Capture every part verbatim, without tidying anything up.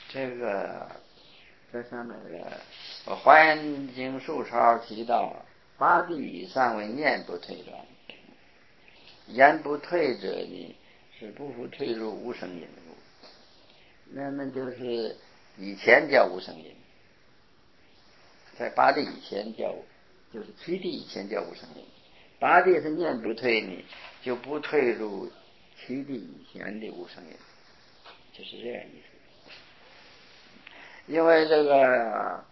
这个这上面这个《华严经》述钞提到，八地以上为念不退转，言不退者呢是不复退入无生因故，那么就是以前叫无生因，在八地以前叫，就是七地以前叫无生因，八地是念不退呢，就不退入七地以前的无生因，就是这样意思。因为这个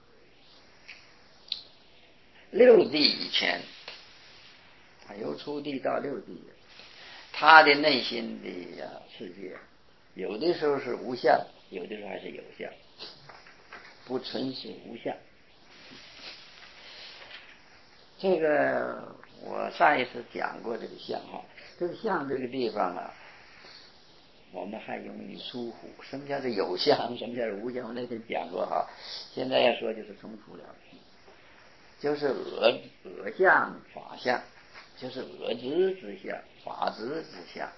六地以前，他由初地到六地，他的内心的、啊、世界，有的时候是无相，有的时候还是有相，不纯是无相。这个我上一次讲过这个相哈，这个相这个地方啊，我们还容易疏忽。什么叫做有相，什么叫做无相？我那天讲过哈，现在要说就是重复了。就是恶恶相法相，就是恶知之相，法知之相。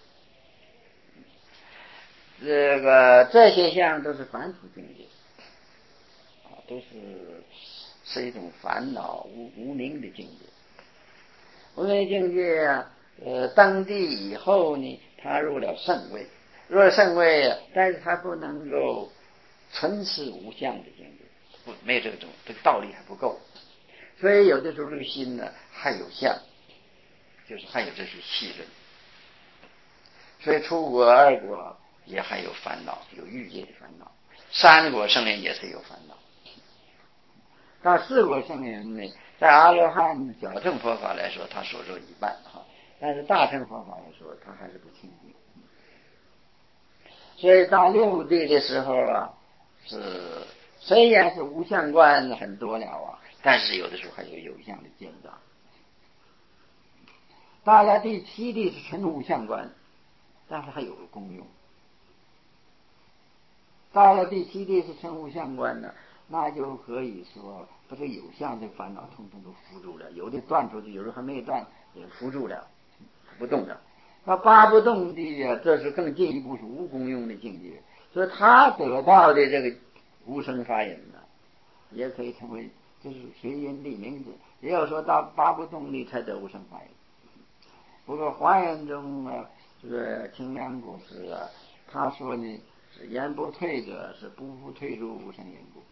这个这些相都是凡夫境界啊，都是是一种烦恼无无明的境界。无明境界啊，呃，登地以后呢，他入了圣位，入了圣位啊，但是他不能够纯是无相的境界，不，没有这种这个道理还不够。所以有的时候这个心呢还有相，就是还有这些细论。所以出国二国也还有烦恼，有欲界的烦恼，三国圣人也是有烦恼。到四国圣人呢，在阿罗汉小乘佛法来说，他所做一半哈，但是大乘佛法来说，他还是不清净。所以到六地的时候啊，是虽然是无相观很多了啊，但是有的时候还有有相的见到。到了第七地是纯无相观，但是还有个功用。到了第七地是纯无相观呢，那就可以说把这有相的烦恼统统都扶住了，有的断出去，有的还没断，也扶住了，不动了。那八不动地啊，这是更进一步是无功用的境界，所以他得到的这个无生法忍呢，也可以成为就是随因立名字，也有说到八不动地才得无生法忍。不过华严中啊，这个清凉国师啊，他说呢，是言不退者是不复退入无生因故。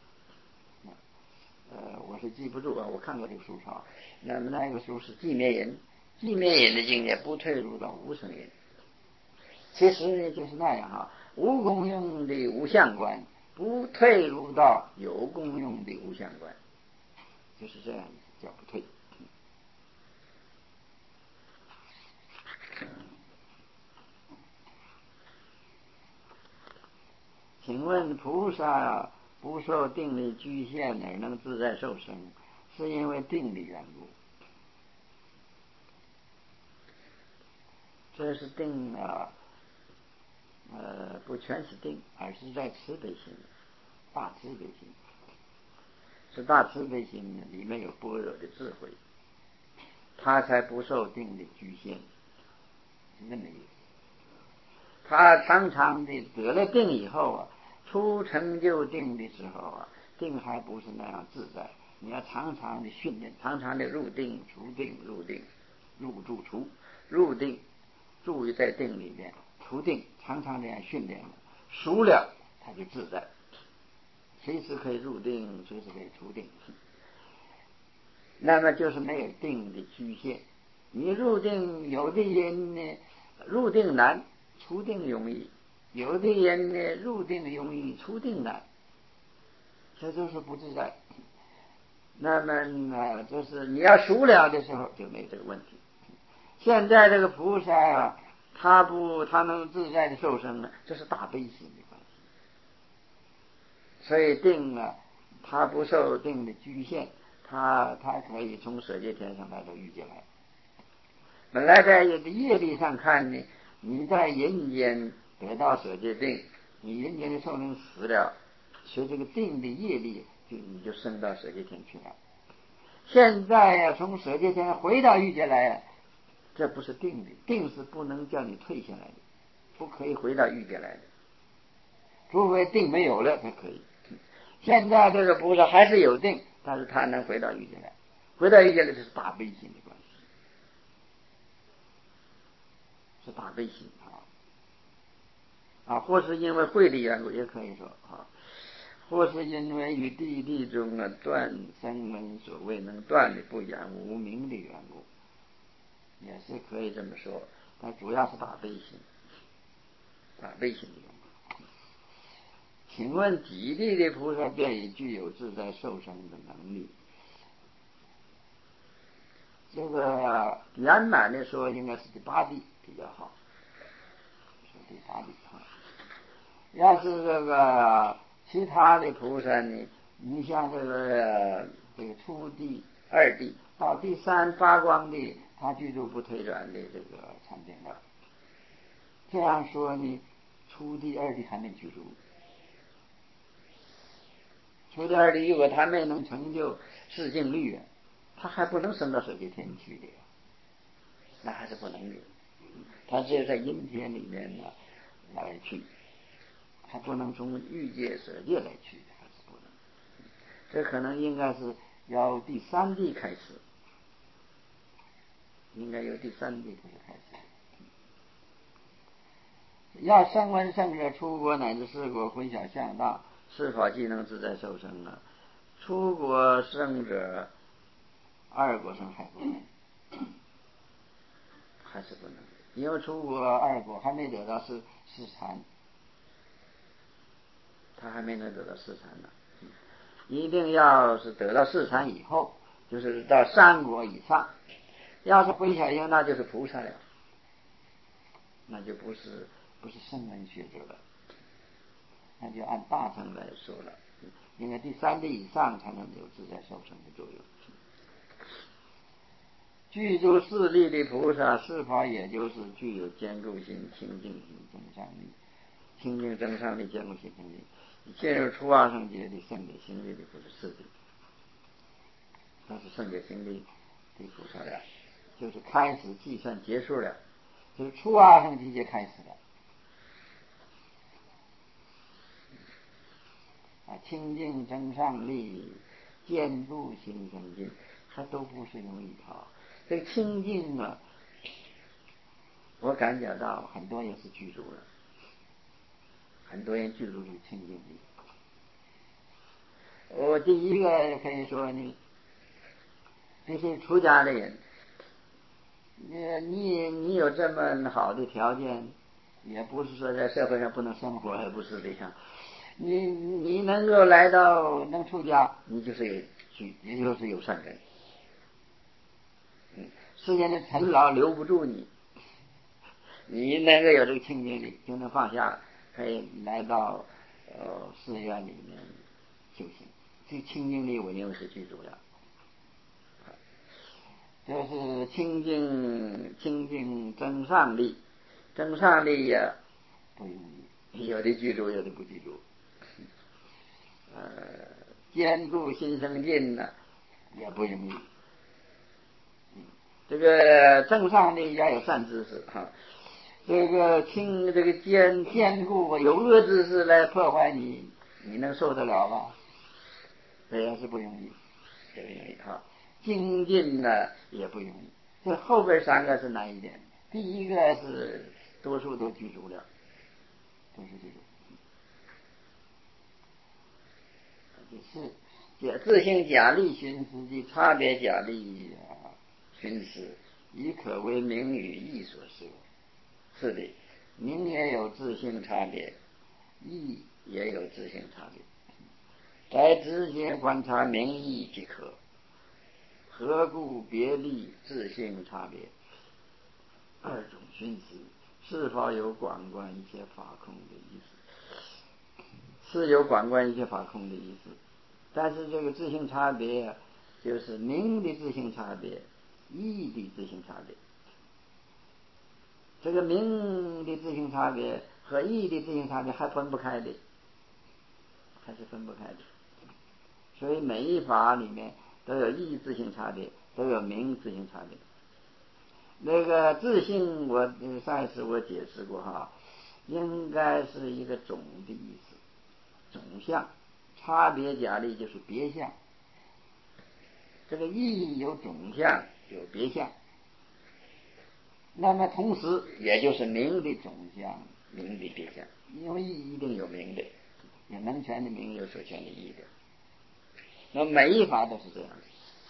呃，我是记不住啊，我看过这个书抄。那么那个书是寂灭隐，寂灭隐的境界不退入到无生因。其实呢就是那样啊，无功用的无相观，不退入到有功用的无相观，就是这样叫不退。请问菩萨不受定力局限而能自在受生，是因为定的缘故？这是定啊，呃，不全是定，而是在慈悲心，大慈悲心，是大慈悲心里面有般若的智慧，他才不受定的局限，是那么意思。他常常的得了定以后啊，初成就定的时候啊，定还不是那样自在，你要常常的训练，常常的入定出定，入定入住出，入定注意在定里面，出定常常这样训练了，熟了他就自在，随时可以入定，随时可以出定。那么就是没有定的局限。你入定，有的人呢入定难，出定容易；有的人呢入定容易，出定难，这就是不自在。那么呢，就是你要熟了的时候就没这个问题。现在这个菩萨啊，他不他能自在的受生呢，这是大悲心的关系。所以定啊，他不受定的局限，他他可以从舍界天上来到欲界来。本来在业力上看呢，你在人间得到舍界定，你人间的寿命死了，随这个定的业力，就你就升到舍界天去了。现在呀、啊，从舍界天回到欲界来啊，这不是定的，定是不能叫你退下来的，不可以回到欲界来的。 除非定没有了才可以。现在这个菩萨还是有定，但是他能回到欲界来，回到欲界来就是大悲心的关系，是大悲心啊啊，或是因为慧的缘故，也可以说啊，或是因为与地地中啊断声闻所谓能断的不言无明的缘故，也是可以这么说，但主要是大悲心，大悲心的缘故。请问几地的菩萨便已具有自在受生的能力？这个圆满的说，应该是第八地比较好，是第八地啊。要是这个其他的菩萨呢，你像这个这个初地、二地到第三发光地，他居住不退转的这个禅定了。这样说呢，初地、二地还没居住。初地、二地如果他没能成就四净律，他还不能升到色界天去的，那还是不能的。他只有在阴天里面呢来去，还不能从欲界色界来去，还是不能。这可能应该是要第三地开始，应该由第三地开始。要声闻圣者出国乃至四国混淆向大，是否既能自在受生呢？出国圣者二国生还不能，还是不能，因为出国二国还没得到四四禅，他还没能得到四禅呢。一定要是得到四禅以后，就是到三国以上。要是混淆向大，就是菩萨了，那就不是不是声闻学者了，那就按大乘来说了，因为第三地以上才能有自在受生的作用。具足四力的菩萨，是否也就是具有坚固心、清净心、增上力、清净增上力、坚固心、清净？进入初二圣劫的圣者行力的不是四力，那是圣者行力的菩萨了，就是开始计算结束了，就是初二圣级就开始了。啊，清净增上力、坚固心生进，它都不是容易啊。这个清净呢，我感觉到很多也是具足了，很多人具足是清净力。我第一个可以说呢，这些出家的人，你你你有这么好的条件，也不是说在社会上不能生活，也不是这样。你你能够来到能出家，你就是有具，也就是有善根。嗯，世间的尘劳留不住你，你能够有这个清净力，就能放下，可以来到呃寺院里面修行。这清净力我认为是具足的，就是清净清净增上力，增上力呀不容易，有的具足，有的不具足。呃，坚固心生进呢，也不容易。这个增上力要有善知识哈，这个轻这个坚坚固有恶知识来破坏你，你能受得了吗？这也是不容易，这不容易哈。精进呢也不容易，这后边三个是难一点。第一个是多数都具足了，都是具足。第四，自性假力寻思及差别假力寻思，亦可为名与义所摄。是的，名也有自性差别，义也有自性差别。该直接观察名义即可，何故别立自性差别？二种寻思是否有广观一切法空的意思？是有广观一切法空的意思，但是这个自性差别就是名的自性差别，义的自性差别。这个名的自性差别和义的自性差别还分不开的，还是分不开的。所以每一法里面都有义自性差别，都有名自性差别。那个自性我上一次我解释过哈， 应该是一个总的意思，总相。差别假立就是别相，这个义有总相有别相，那么同时也就是名的总相名的别相，因为义一定有名的，有能全的名有所全的义的，那么每一法都是这样的。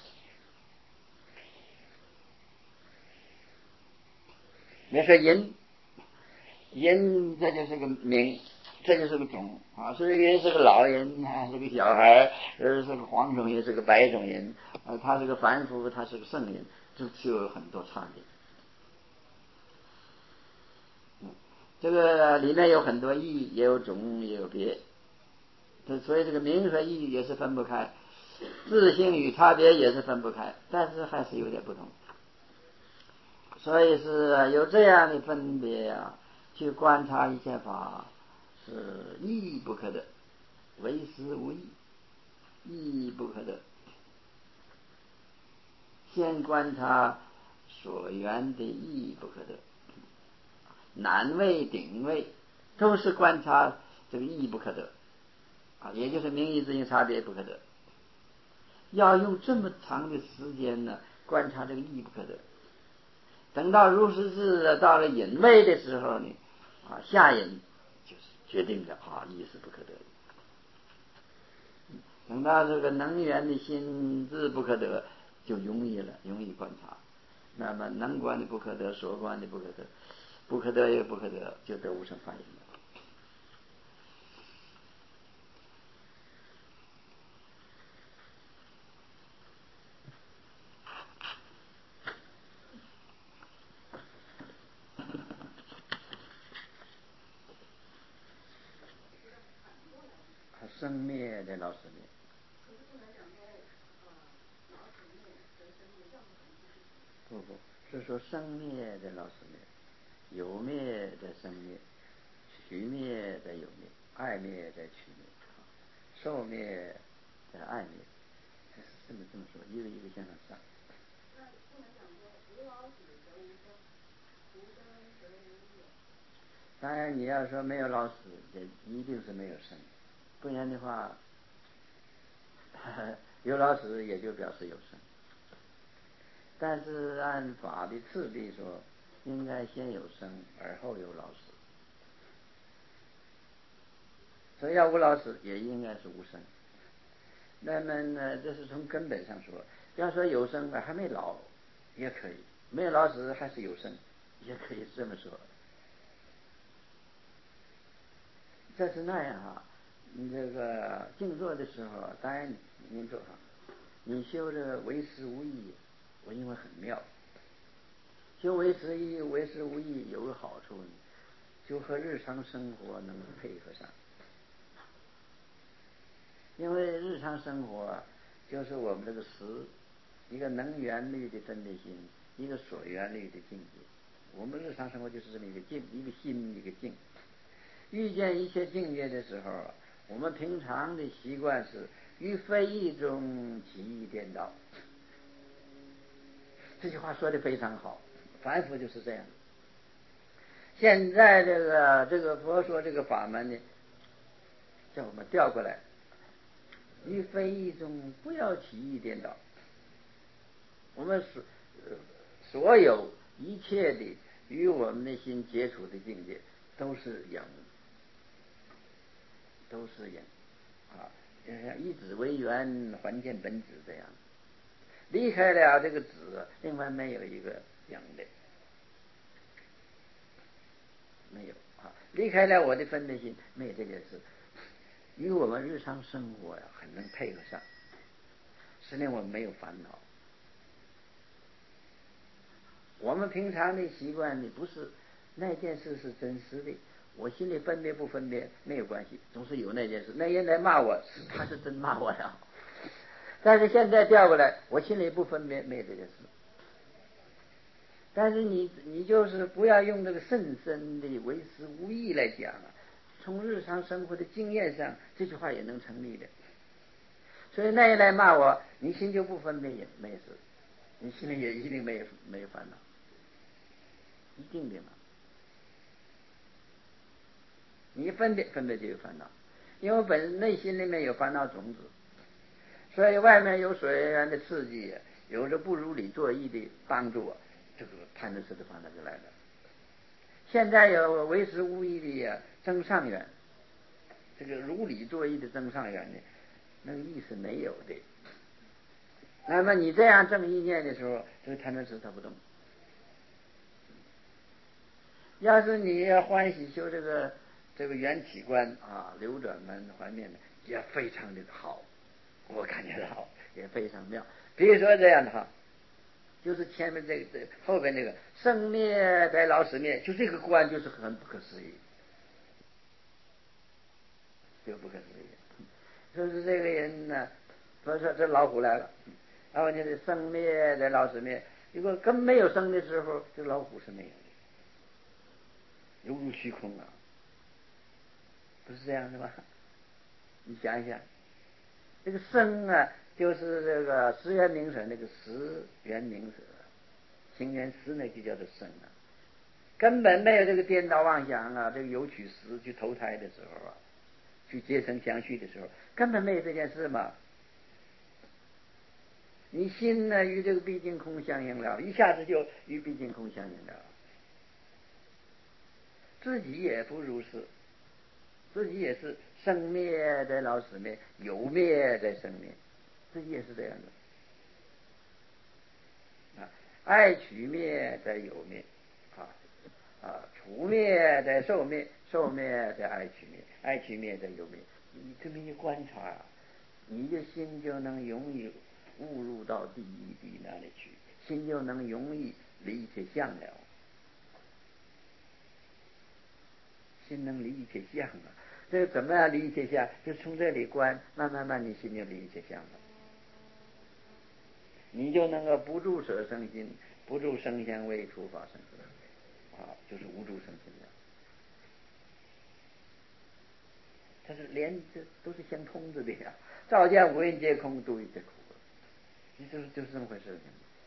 比如说人，人这就是个名，这就是个种啊，所以人是个老人，还是个小孩，呃，是个黄种人，是个白种人，呃，他是个凡夫，他是个圣人，这就有很多差别。嗯，这个里面有很多义，也有种，也有别，所以这个名和义也是分不开，自性与差别也是分不开，但是还是有点不同。所以是有这样的分别啊，去观察一切法是义不可得，为实无义，义不可得。先观察所缘的义不可得，难位顶位都是观察这个义不可得啊，也就是名义之间差别不可得。要用这么长的时间呢，观察这个义不可得。等到如实是到了隐位的时候呢，啊，下隐就是决定了啊，义是不可得的。等到这个能源的心智不可得，就容易了，容易观察。那么能观的不可得，所观的不可得，不可得也不可得，就得无生法印了。生灭的老死灭，不不是说生灭的老死灭，有灭的生灭，取灭的有灭，爱灭的取灭，受灭的爱灭，这么这么说，一个一个向上上。当然你要说没有老死，也一定是没有生，不然的话呵呵有老死也就表示有生。但是按法的次第说，应该先有生而后有老死，所以要无老死也应该是无生。那么呢，这是从根本上说，比方说有生还没老也可以，没有老死还是有生，也可以这么说。这是那样啊，你这个静坐的时候，当然您坐好，你修这个为实无义，我认为很妙。修为实义为实无义有个好处呢，就和日常生活能配合上。因为日常生活就是我们这个实，一个能缘律的分别心，一个所缘律的境界。我们日常生活就是这么一个境，一个心，一个境。遇见一切境界的时候，我们平常的习惯是于非义中起义颠倒。这句话说得非常好，凡夫就是这样。现在这个这个佛说这个法门呢，叫我们调过来，于非义中不要起义颠倒。我们所所有一切的与我们内心接触的境界，都是影，都是影啊！以子为缘，还见本质这样。离开了这个子，另外没有一个影的，没有啊！离开了我的分别心，没有这件事，与我们日常生活呀很能配合上，使令我们没有烦恼。我们平常的习惯呢，不是那件事是真实的，我心里分别不分别没有关系，总是有那件事。那人来骂我，他是真骂我了。但是现在调过来，我心里不分别，没有这件事。但是你你就是不要用这个甚深的为实无义来讲啊，从日常生活的经验上，这句话也能成立的。所以那人来骂我，你心就不分别也没事，你心里也一定没有没有烦恼，一定的嘛。 你分别分别就有烦恼，因为本内心里面有烦恼种子，所以外面有水源的刺激，有着不如理作意的帮助，这个贪嗔痴的烦恼就来了。现在有为时无益的增上缘，这个如理作意的增上缘呢，那个意思没有的。那么你这样正意念的时候，这个贪嗔痴它不动。要是你要欢喜修这个这个缘起观啊，流转门环面的也非常的好，我感觉到也非常妙。比如说这样的哈，就是前面这个这后边这个生灭在老死灭，就这个观就是很不可思议，就不可思议。说是这个人呢，说说这老虎来了，然后你的生灭在老死灭，如果根没有生的时候，这老虎是没有的。犹如虚空啊，不是这样的吗？你想一想，这个生啊，就是这个十元明舍那个十元明舍，行缘十那就叫做生啊，根本没有这个颠倒妄想啊，这个有取十去投胎的时候啊，去结成相续的时候，根本没有这件事嘛。你心呢与这个毕竟空相应了，一下子就与毕竟空相应了。自己也不如是，自己也是生灭在老死灭，有灭在生灭，自己也是这样的啊。爱取灭在有灭，啊啊，除灭在受灭，受灭在爱取灭，爱取灭在有灭。你这么一观察，你的心就能容易误入到第一地那里去，心就能容易离一切相了。心能离一切相啊，这个怎么样离一切相？就从这里观，慢慢慢你心就离一切相了，你就能够不住舍生心，不住生相为除法生啊，就是无住生心了。它是连这都是相通着的呀，照见五蕴皆空，度一切苦，你就是就是这么回事情。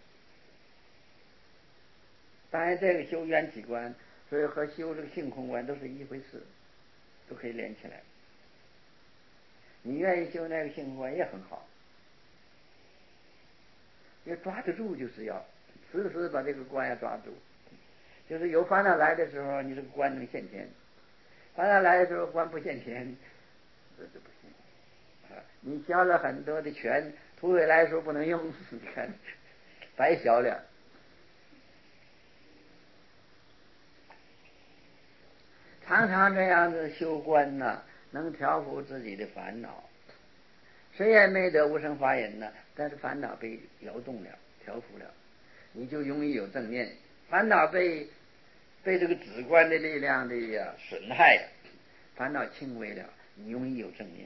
当然，这个修缘起观，所以和修这个性空观都是一回事，都可以连起来。你愿意修那个性空观也很好，要抓得住，就是要时时把这个观要抓住。就是有烦恼来的时候，你这个观能现前；烦恼来的时候，观不现前，这就不行啊！你交了很多的权，吐回来的时候不能用，你看白交了。常常这样子修观呢、啊，能调伏自己的烦恼。虽然没得无生法忍呢，但是烦恼被摇动了，调伏了，你就容易有正念。烦恼被被这个止观的力量的呀损害，烦恼轻微了，你容易有正念。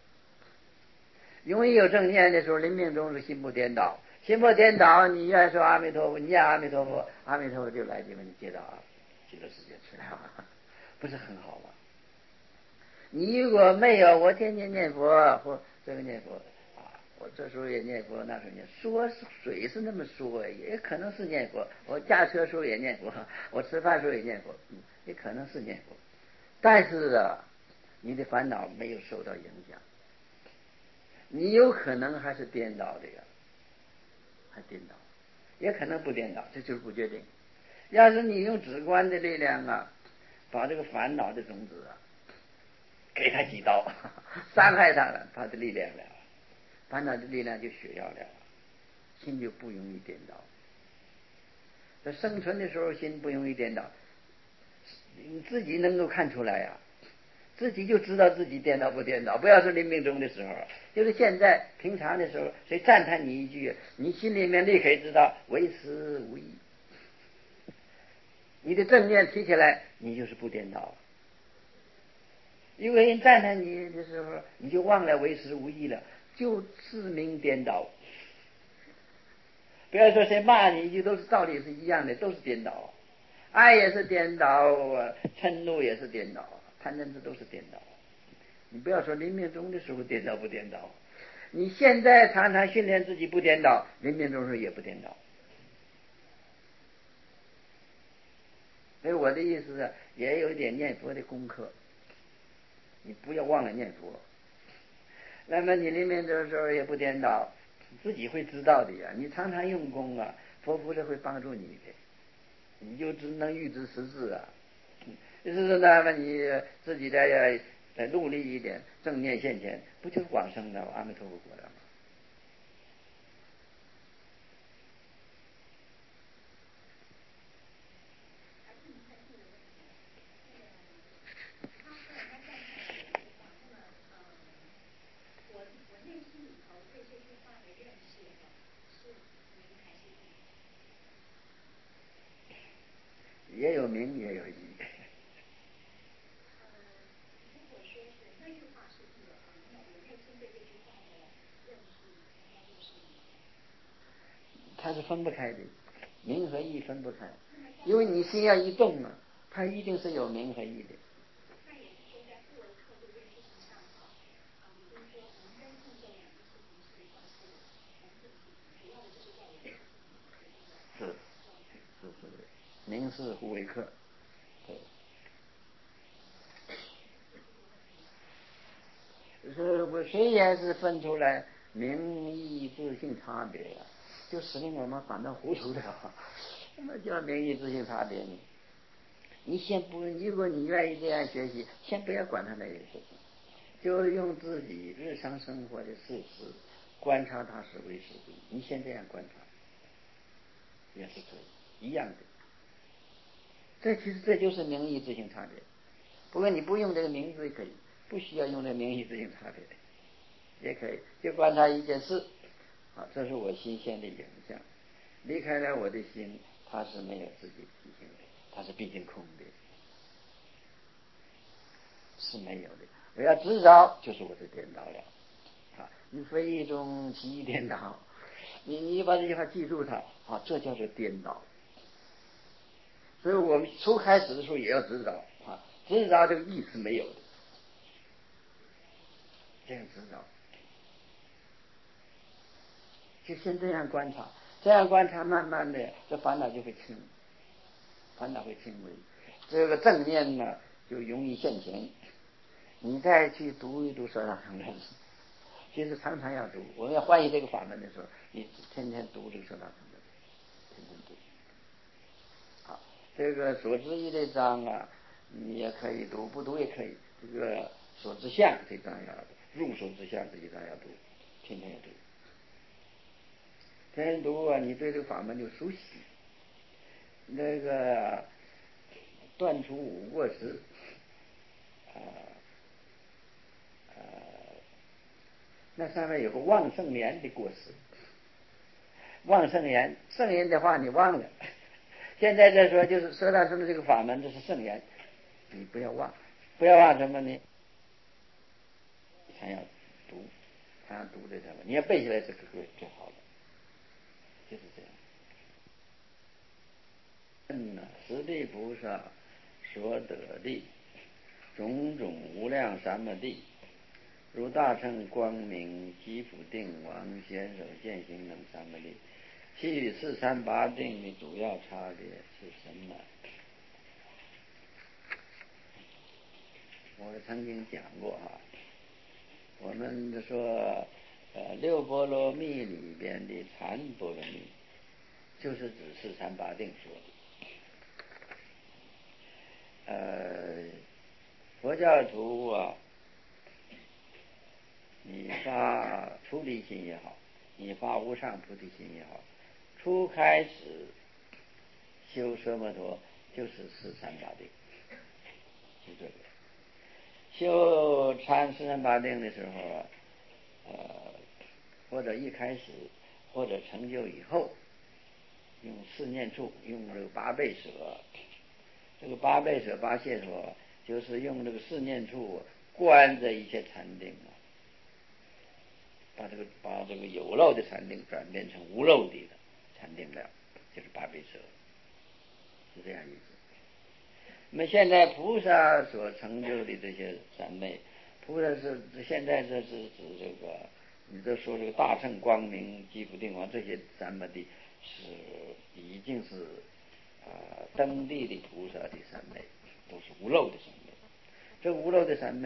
容易有正念的时候，临命终是心不颠倒，心不颠倒，你愿说阿弥陀佛，你念阿弥陀佛，阿弥陀佛就来给你接到极乐世界去了，不是很好吗？你如果没有，我天天念佛或这个念佛啊，我这时候也念佛，那时候念，说水是那么说，也可能是念佛。我驾车时候也念佛，我吃饭时候也念佛，嗯，也可能是念佛。但是啊，你的烦恼没有受到影响，你有可能还是颠倒的呀，还颠倒，也可能不颠倒，这就是不决定。要是你用止观的力量啊，把这个烦恼的种子啊，给他几刀，伤害他了，他的力量了，烦恼的力量就血药了，心就不容易颠倒。在生存的时候，心不容易颠倒，你自己能够看出来呀、啊，自己就知道自己颠倒不颠倒。不要说临命终的时候，就是现在平常的时候，谁赞叹你一句，你心里面立刻知道为时无益。你的正念提起来，你就是不颠倒。因为人赞叹你的时候，你就忘了为时无益了，就自鸣颠倒。不要说谁骂你一句，都是道理是一样的，都是颠倒。爱也是颠倒，嗔怒也是颠倒，贪嗔痴都是颠倒。你不要说临命终的时候颠倒不颠倒，你现在常常训练自己不颠倒，临命终时候也不颠倒。所以我的意思是，也有一点念佛的功课。 你不要忘了念佛。那么你里面的时候也不颠倒，自己会知道的呀。你常常用功啊，佛菩萨会帮助你的，你就只能预知时至啊。就是那么你自己再再努力一点，正念现前，不就是往生的阿弥陀佛果了吗？也有名也有义。它是分不开的，名和义分不开，因为你心要一动啊，它一定是有名和义的。是是是的，名是互为客。对，是我虽然是分出来名义自性差别啊，就使令我们反倒糊涂了。什么叫名义自性差别呢？你先不，如果你愿意这样学习，先不要管他那些事情，就用自己日常生活的事实观察它是为实际。你先这样观察，也是可以一样的。这其实这就是名义自性差别。不过你不用这个名字也可以，不需要用这个名义自性差别也可以，就观察一件事啊，这是我新鲜的影像，离开了我的心，它是没有自己体性的，它是毕竟空的，是没有的。我要知道，就是我的颠倒了啊！你非一种其一颠倒，你你把这句话记住它啊，这叫做颠倒。所以我们初开始的时候也要知道啊，知道这个意思没有的，这样知道，就先这样观察，这样观察，慢慢的这烦恼就会轻，烦恼会轻微，这个正念呢就容易现前。你再去读一读《舍大乘》的书，其实常常要读。我们要欢喜这个法门的时候，你天天读这个《舍大乘》的，天天读。好，这个所知一这章啊，你也可以读，不读也可以。这个所知相这章要读，入所知相这一章要读，天天要读。天天读啊，你对这个法门就熟悉。那个断除五过失，啊、呃、啊、呃，那上面有个忘圣言的过失。忘圣言，圣言的话你忘了。现在再说就是舍大乘的这个法门，这是圣言，你不要忘，不要忘什么呢？还要读，还要读这条，你要背下来这个歌就好了，就是这样。嗯，十地菩萨所得的种种无量三摩地，如大乘光明积福定王显手见行等三摩地，其与四三八定的主要差别是什么？我曾经讲过哈，我们说呃六波罗蜜里边的禅波罗蜜，就是指四三八定说的。呃，佛教徒啊，你发出离心也好，你发无上菩提心也好，初开始修奢摩陀就是四三八定，就这个。修禅四三八定的时候啊，呃，或者一开始，或者成就以后，用四念处，用这个八倍舍，这个八倍舍八解脱，就是用这个四念处观这一切禅定啊，把这个把这个有漏的禅定转变成无漏的禅定了，就是八倍舍，是这样意思。那么现在菩萨所成就的这些三昧，菩萨是现在这是指这个，你这说这个大乘光明积福定王这些三摩地是已经是啊、呃、登地的菩萨的三昧，都是无漏的三昧。这无漏的三昧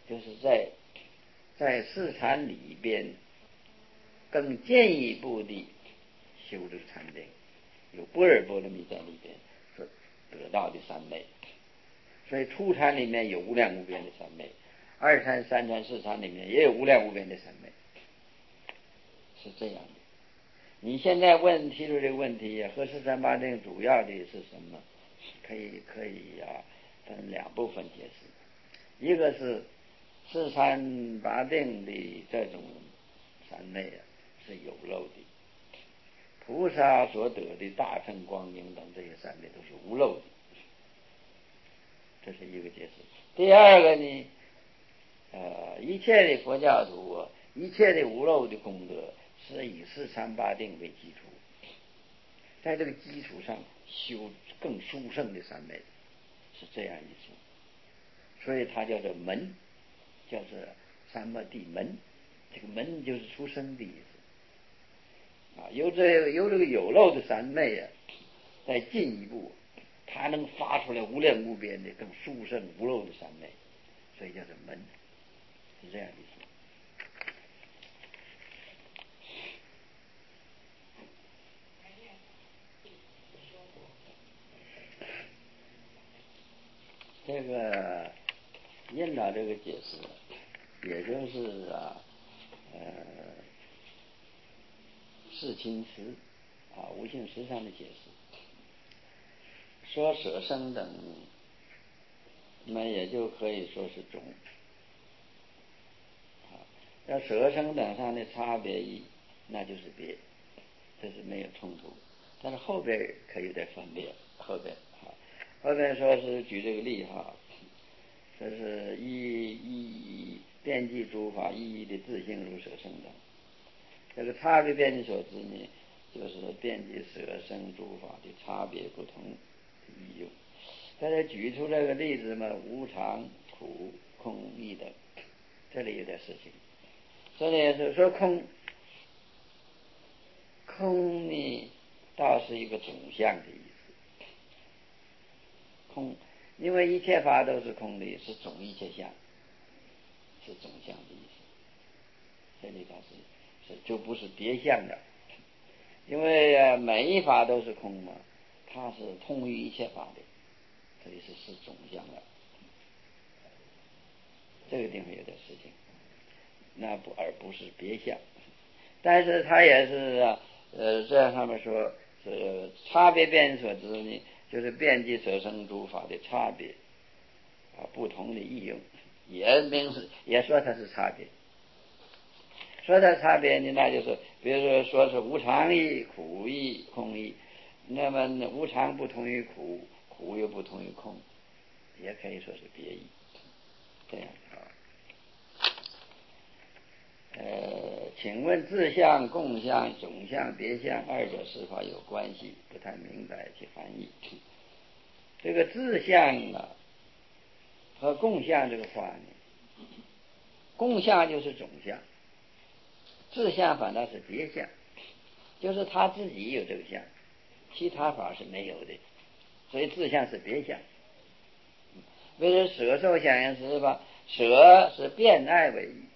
就是在在四禅里边更进一步的修这个禅定，有般若波罗蜜在里边所得到的三昧。所以初禅里面有无量无边的三昧，二禅、三禅、四禅里面也有无量无边的三昧，是这样的。你现在问提出这个问题，和十三八定主要的是什么？可以可以啊，分两部分解释。一个是十三八定的这种三昧啊，是有漏的；菩萨所得的大乘光明等这些三昧都是无漏的。这是一个解释。第二个呢，呃，一切的佛教徒啊，一切的无漏的功德是以四禅八定为基础，在这个基础上修更殊胜的三昧，是这样意思。所以它叫做门，叫做三摩地门。这个门就是出生的意思啊。有这有这个有漏的三昧啊，再进一步，它能发出来无量无边的更殊胜无漏的三昧，所以叫做门，是这样意思。这个印导这个解释，也就是啊，呃，释亲师啊，无性实上的解释，说舍生等，那也就可以说是种。要舍生等上的差别异，那就是别，这是没有冲突。但是后边可以再分别，后边啊，后边说是举这个例哈，这是一一遍计诸法一一的自性如舍生等。这个差别遍计所知呢，就是遍计舍生诸法的差别不同意用。大家举出这个例子嘛，无常、苦、空、义等，这里有点事情。这里是说空，空呢倒是一个总相的意思。空，因为一切法都是空的，是总一切相，是总相的意思。这里倒是是就不是别相的，因为每一法都是空嘛，它是通于一切法的，这里是是总相的。这个地方有点事情，那不而不是别相。但是它也是呃，这样上面说是差别遍所知呢，就是遍计舍生诸法的差别啊，不同的义用，也明是也说它是差别。说它差别呢，那就是比如说说是无常义、苦义、空义，那么无常不同于苦，苦又不同于空，也可以说是别义。这样啊。呃，请问自相、共相、总相、别相二者是否有关系？不太明白其含义。这个自相啊和共相这个话呢，共相就是总相，自相反倒是别相，就是他自己有这个相，其他法是没有的，所以自相是别相。比如舍受想行识吧，舍是变爱为义。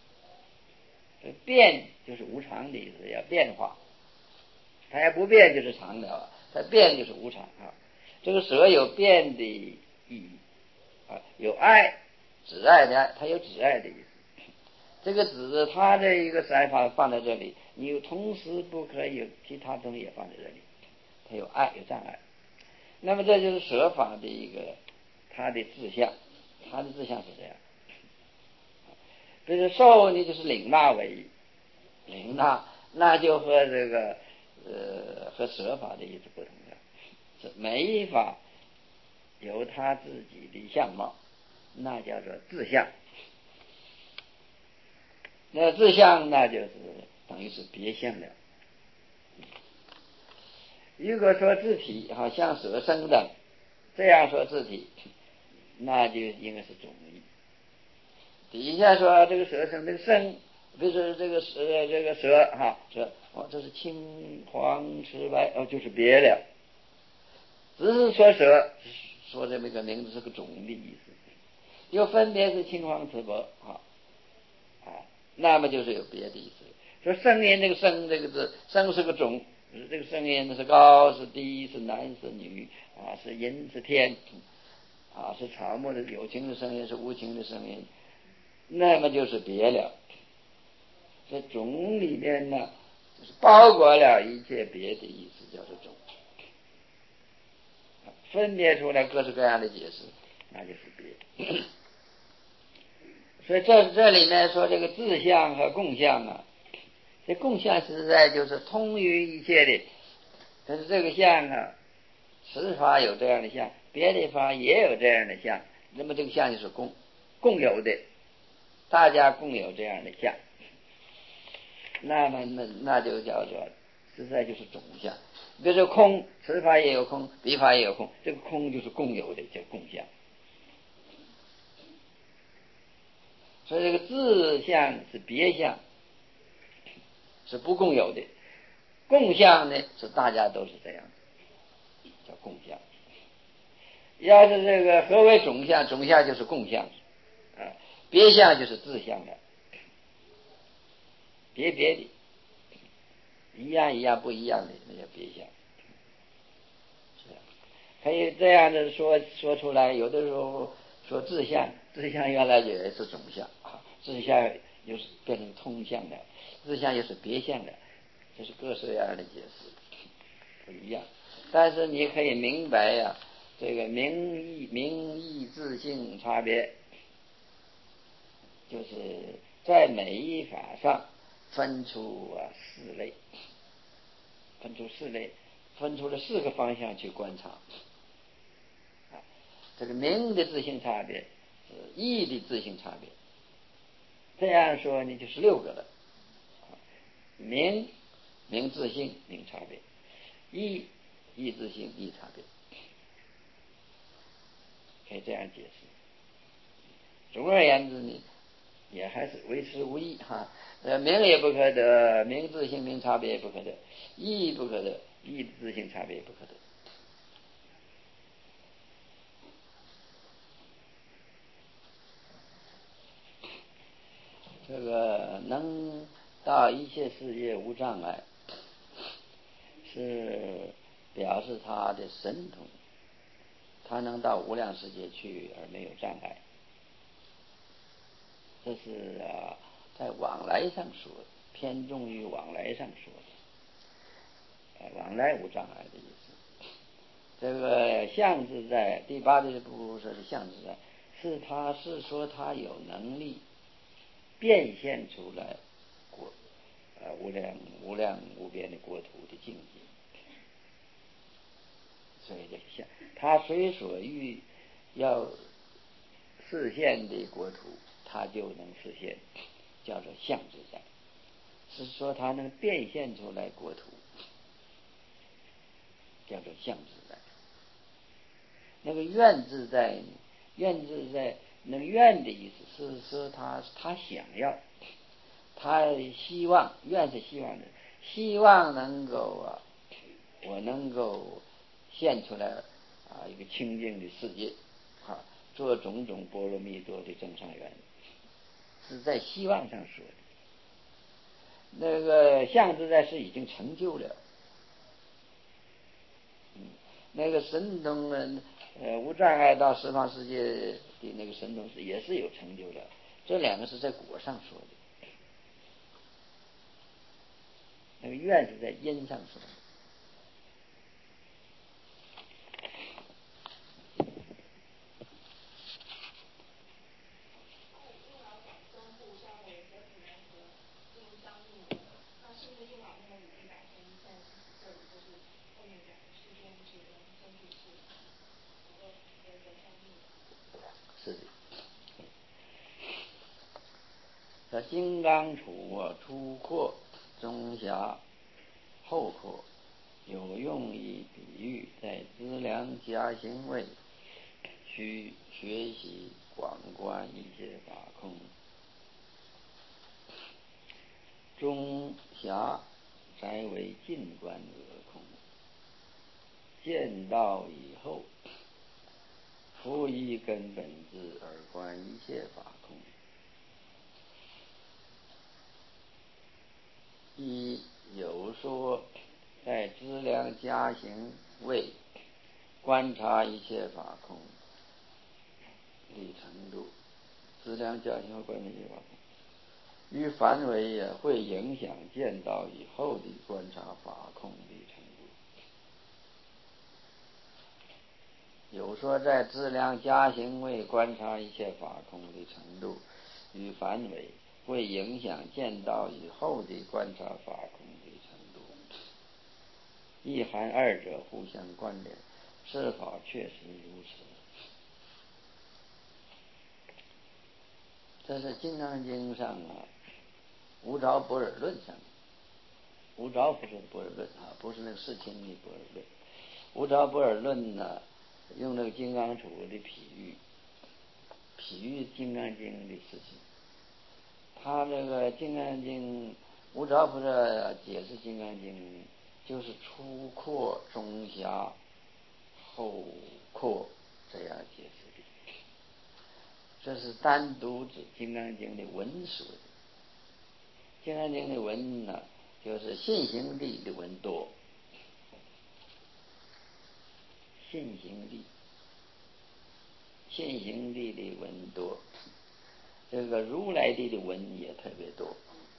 变就是无常的意思，要变化，它要不变就是常的，它变就是无常啊。这个舍有变的意义啊，有爱，只爱的爱，它有只爱的意思。这个只它的一个三法放在这里，你同时不可以有其他东西也放在这里，它有爱有障碍。那么这就是舍法的一个它的志向，它的志向是这样。比如受呢，就是领纳为义，领纳那就和这个呃和舍法的意思不同了。是每一法有他自己的相貌，那叫做自相。那自相那就是等于是别相了。如果说自体好像舍生等，这样说自体，那就应该是总义。底下说这个舍生，这个生，比如说这个蛇，这个蛇哈蛇，哦，这是青黄赤白，哦，就是别了。只是说蛇，说这么一个名字是个总的意思。 又分别是青黄赤白啊啊，那么就是有别的意思。说声音这个声这个字，声是个种，这个声音是高是低是男是女啊，是阴是天啊，是草木的有情的声音是无情的声音，那么就是别了。这种里面呢，就是包裹了一切别的意思，叫做种。分别出来各式各样的解释，那就是别。所以这这里面说这个自相和共相啊，这共相实在就是通于一切的，但是这个相啊，十法有这样的相，别的法也有这样的相，那么这个相就是共共有的，大家共有这样的相，那么那那就叫做实在就是种相。比如说空，此法也有空，彼法也有空，这个空就是共有的，叫共相。所以这个自相是别相，是不共有的；共相呢是大家都是这样的，叫共相。要是这个何为种相？种相就是共相啊，别相就是自相的，别别的，一样一样不一样的那叫别相。可以这样的说说出来，有的时候说自相，自相原来也是种相啊，自相又是变成通相的，自相又是别相的，这是各式各样的解释，不一样。但是你可以明白呀、啊，这个名义名义自性差别，就是在每一法上分出啊四类，分出四类，分出了四个方向去观察。这个名的自性差别，义的自性差别，这样说你就是六个了。名名自性名差别，义义自性义差别，可以这样解释。总而言之呢，也还是为时无益哈。呃，名也不可得，名自性名差别也不可得，义不可得，义自性差别也不可得。这个能到一切世界无障碍，是表示他的神通，他能到无量世界去而没有障碍。这是啊，在往来上说的，偏重于往来上说的，啊，往来无障碍的意思。这个相自在第八的部说是相自在，是他是说他有能力变现出来国啊无量无量无边的国土的境界，所以这个相，他随所欲要实现的国土，他就能实现，叫做相自在。是说他能变现出来国土，叫做相自在。那个愿自在，愿自在，那个愿的意思是说他他想要，他希望，愿是希望的，希望能够啊，我能够现出来啊一个清净的世界，啊，做种种波罗蜜多的增上缘，是在希望上说的。那个相自在是已经成就了，嗯，那个神通呢，呃，无障碍到十方世界的那个神通是也是有成就的，这两个是在果上说的，那个愿是在因上说的。是的，这金刚杵啊，初阔、中狭、后阔，有用以比喻，在资粮家行位，需学习广观一切法空。中狭才为近观而空，见道以后， 夫一根本质而观一切法空。一有说在资粮加行位观察一切法空的程度，资粮加行观察一切法空与范围也会影响见到以后的观察法空的程度。有说在资粮加行位观察一切法空的程度与范围会影响见到以后的观察法空的程度，意含二者互相关联，是否确实如此？这是《金刚经》上啊，无着般若论上，无着不是般若论啊，不是那个世亲的般若论。无着般若论呢，用那个金刚杵的比喻，比喻《金刚经》的事情。他这个《金刚经》，无着般若解释《金刚经》，就是初扩中狭后扩这样解释的。这是单独指《金刚经》的文说的。《金刚经》的文呢，就是信行力的文多，信行力，信行力的文多，这个如来地的文也特别多。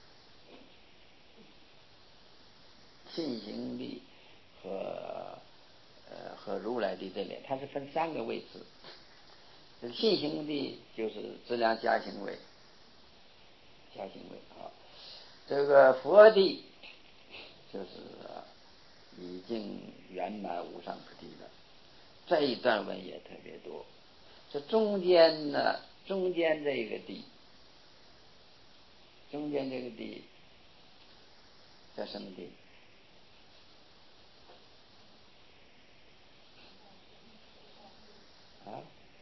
信行力和呃和如来地这里，它是分三个位置。这信行力就是资粮加行位，加行位啊。这个佛地就是、啊、已经圆满无上菩提了，这一段文也特别多。这中间呢，中间这个地，中间这个地叫什么地？啊？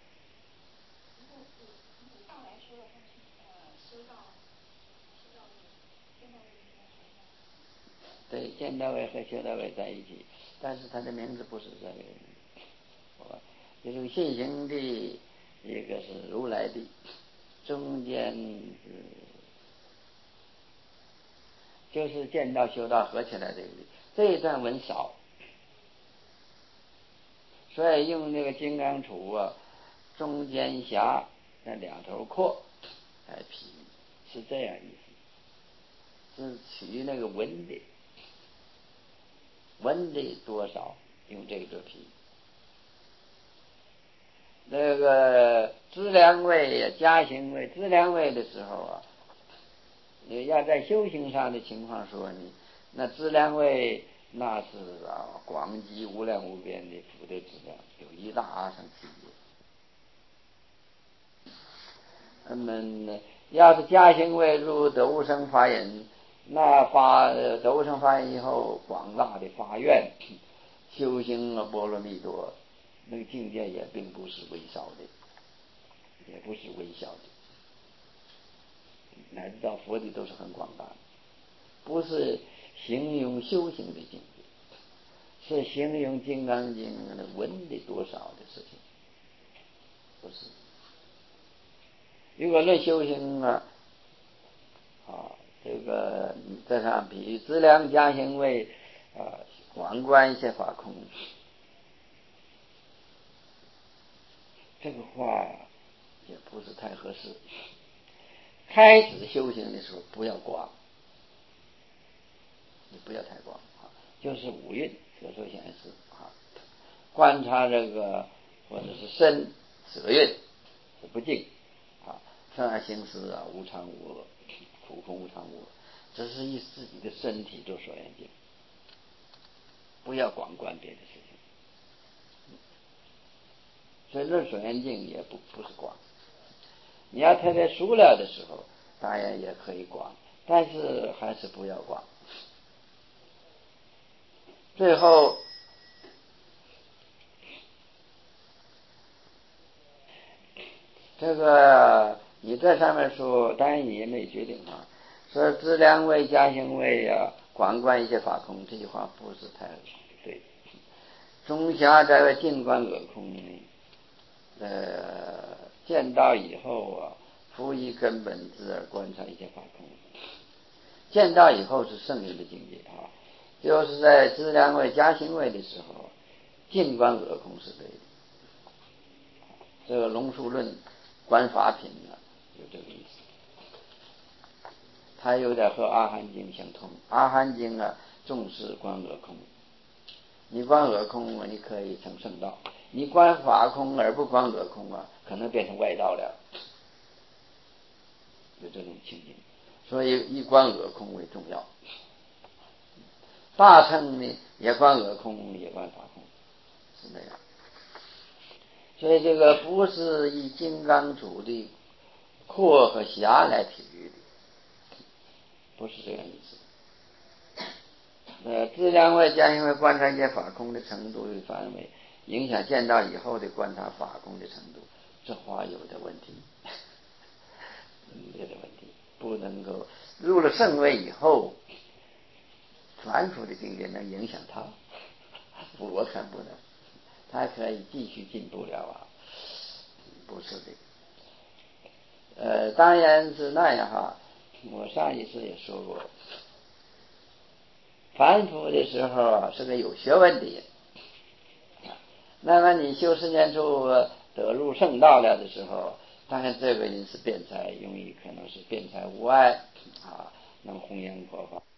对，见道位和修道位在一起，但是它的名字不是这个，就是信行地，一个是如来地，中间是就是见道修道合起来这个地，这一段文少，所以用那个金刚杵啊，中间狭，那两头阔来比喻，是这样意思，是取那个文的文的多少，用这个做比喻。那个资粮位加行位，资粮位的时候啊，你要在修行上的情况说你，那资粮位那是啊广积无量无边的福德资粮，有一大阿僧祇劫。那么要是加行位入得无生法忍，那发得无生法忍以后，广大的发愿，修行啊波罗蜜多，那个境界也并不是微小的，也不是微小的，乃至到佛的都是很广大的，不是形容修行的境界，是形容金刚经的文的多少的事情，不是。如果论修行啊，啊，这个在上比喻资粮加行位啊，广观一切法空，这个话也不是太合适。开始修行的时候不要广，你不要太广啊，就是五蕴色受想行识啊，观察这个或者是身色蕴是不净啊，善行识啊无常无恶，苦空无常无恶，只是以自己的身体做所缘境，不要广观别的事情。所以论所缘境也不不是广，你要特别熟了的时候，当然也可以广，但是还是不要广。最后这个你在上面说，当然你也没决定啊，说资粮位加行位啊，广观一切法空，这句话不是太对。中狭在为静观恶空呢， 呃，见到以后啊，复以根本智而观察一切法空。见到以后是圣人的境界啊，就是在资粮位、加行位的时候，尽观恶空是对的。这个龙树论观法品呢，有这个意思。它有点和阿含经相通。阿含经啊，重视观恶空。你观恶空啊，你可以成圣道；你观法空而不观恶空啊，可能变成外道了。有这种情形，所以以观恶空为重要。大乘呢，也观恶空，也观法空，是那样。所以这个不是以金刚杵的阔和狭来比喻的，不是这样意思。呃，质量位、加行位观察一些法空的程度与范围，影响见到以后的观察法空的程度，这话有的问题，有的问题，不能够入了圣位以后，凡夫的境界能影响他，我看不能，他可以继续进步了啊，不是的。呃，当然是那样哈。我上一次也说过，凡夫的时候啊，是个有学问的人。那么你修十年处得入圣道了的时候，当然这个人是辩才，容易可能是辩才无碍啊，能弘扬佛法。